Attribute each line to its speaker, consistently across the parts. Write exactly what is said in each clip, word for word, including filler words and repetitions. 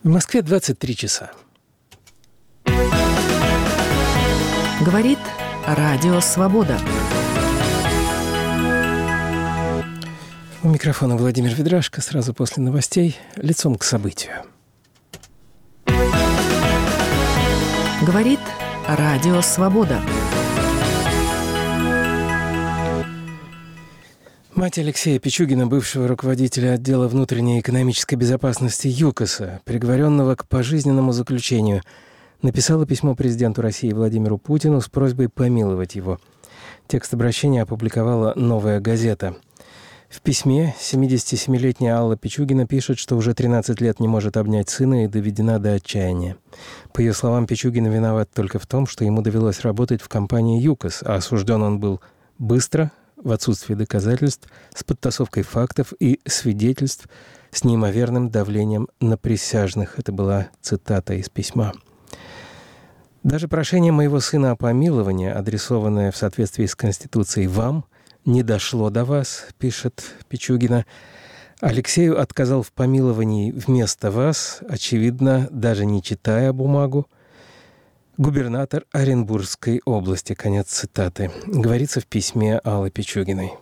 Speaker 1: В Москве двадцать три часа.
Speaker 2: Говорит Радио Свобода.
Speaker 1: У микрофона Владимир Ведрашко. Сразу после новостей лицом к событию.
Speaker 2: Говорит Радио Свобода.
Speaker 1: Мать Алексея Пичугина, бывшего руководителя отдела внутренней экономической безопасности ЮКОСа, приговоренного к пожизненному заключению, написала письмо президенту России Владимиру Путину с просьбой помиловать его. Текст обращения опубликовала «Новая газета». В письме семидесятисемилетняя Алла Пичугина пишет, что уже тринадцать лет не может обнять сына и доведена до отчаяния. По ее словам, Пичугин виноват только в том, что ему довелось работать в компании ЮКОС, а осужден он был быстро, в отсутствии доказательств, с подтасовкой фактов и свидетельств, с неимоверным давлением на присяжных. Это была цитата из письма. Даже прошение моего сына о помиловании, адресованное в соответствии с Конституцией вам, не дошло до вас, пишет Пичугина. Алексею отказал в помиловании вместо вас, очевидно, даже не читая бумагу, губернатор Оренбургской области. Конец цитаты. Говорится в письме Аллы Пичугиной.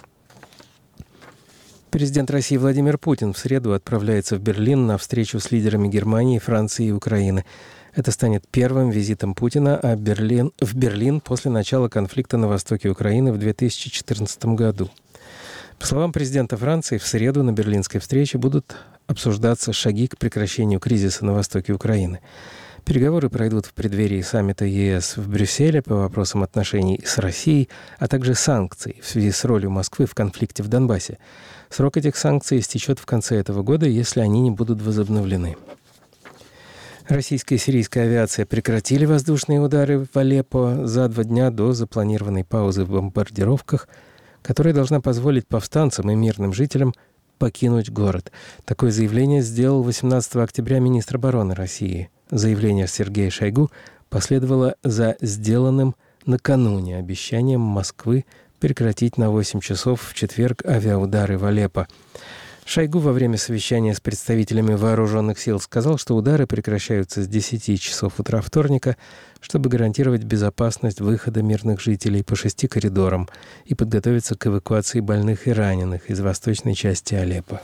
Speaker 1: Президент России Владимир Путин в среду отправляется в Берлин на встречу с лидерами Германии, Франции и Украины. Это станет первым визитом Путина а Берлин, в Берлин после начала конфликта на востоке Украины в две тысячи четырнадцатом году. По словам президента Франции, в среду на берлинской встрече будут обсуждаться шаги к прекращению кризиса на востоке Украины. Переговоры пройдут в преддверии саммита ЕС в Брюсселе по вопросам отношений с Россией, а также санкций в связи с ролью Москвы в конфликте в Донбассе. Срок этих санкций истечет в конце этого года, если они не будут возобновлены. Российская и сирийская авиация прекратили воздушные удары в Алеппо за два дня до запланированной паузы в бомбардировках, которая должна позволить повстанцам и мирным жителям покинуть город. Такое заявление сделал восемнадцатого октября министр обороны России. Заявление Сергея Шойгу последовало за сделанным накануне обещанием Москвы прекратить на восемь часов в четверг авиаудары в Алеппо. Шойгу во время совещания с представителями вооруженных сил сказал, что удары прекращаются с десяти часов утра вторника, чтобы гарантировать безопасность выхода мирных жителей по шести коридорам и подготовиться к эвакуации больных и раненых из восточной части Алеппо.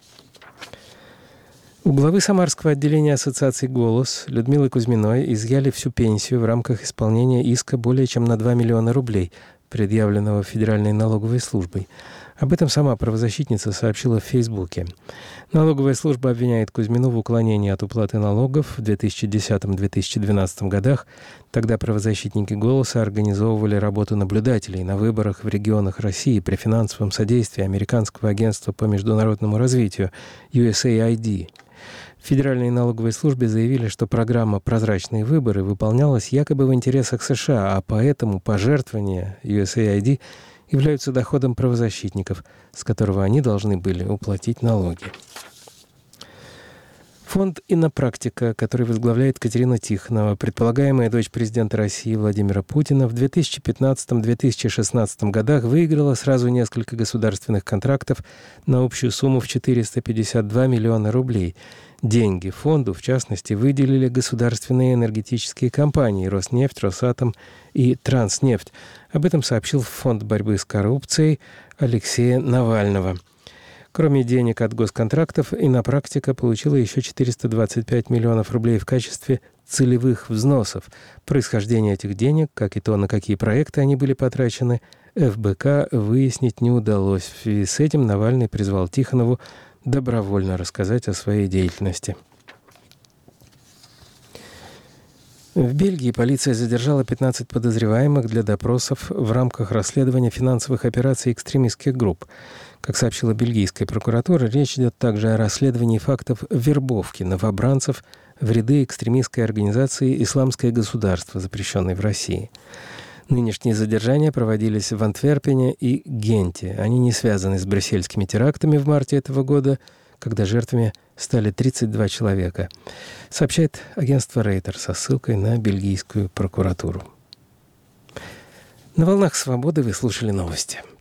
Speaker 1: У главы Самарского отделения ассоциации «Голос» Людмилы Кузьминой изъяли всю пенсию в рамках исполнения иска более чем на два миллиона рублей, предъявленного Федеральной налоговой службой. Об этом сама правозащитница сообщила в Фейсбуке. Налоговая служба обвиняет Кузьмину в уклонении от уплаты налогов в две тысячи десятом — две тысячи двенадцатом годах. Тогда правозащитники «Голоса» организовывали работу наблюдателей на выборах в регионах России при финансовом содействии Американского агентства по международному развитию ю эс эй ай ди. В Федеральной налоговой службе заявили, что программа «Прозрачные выборы» выполнялась якобы в интересах США, а поэтому пожертвования ю эс эй ай ди являются доходом правозащитников, с которого они должны были уплатить налоги. Фонд «Иннопрактика», который возглавляет Катерина Тихонова, предполагаемая дочь президента России Владимира Путина, в две тысячи пятнадцатом — две тысячи шестнадцатом годах выиграла сразу несколько государственных контрактов на общую сумму в четыреста пятьдесят два миллиона рублей. Деньги фонду, в частности, выделили государственные энергетические компании «Роснефть», «Росатом» и «Транснефть». Об этом сообщил Фонд борьбы с коррупцией Алексея Навального. Кроме денег от госконтрактов, «Иннопрактика» получила еще четыреста двадцать пять миллионов рублей в качестве целевых взносов. Происхождение этих денег, как и то, на какие проекты они были потрачены, эф бэ ка выяснить не удалось. В связи с этим Навальный призвал Тихонову добровольно рассказать о своей деятельности. В Бельгии полиция задержала пятнадцать подозреваемых для допросов в рамках расследования финансовых операций экстремистских групп. Как сообщила бельгийская прокуратура, речь идет также о расследовании фактов вербовки новобранцев в ряды экстремистской организации «Исламское государство», запрещенной в России. Нынешние задержания проводились в Антверпене и Генте. Они не связаны с брюссельскими терактами в марте этого года, когда жертвами стали тридцать два человека, сообщает агентство Рейтер со ссылкой на бельгийскую прокуратуру. На волнах «Свободы» вы слушали новости.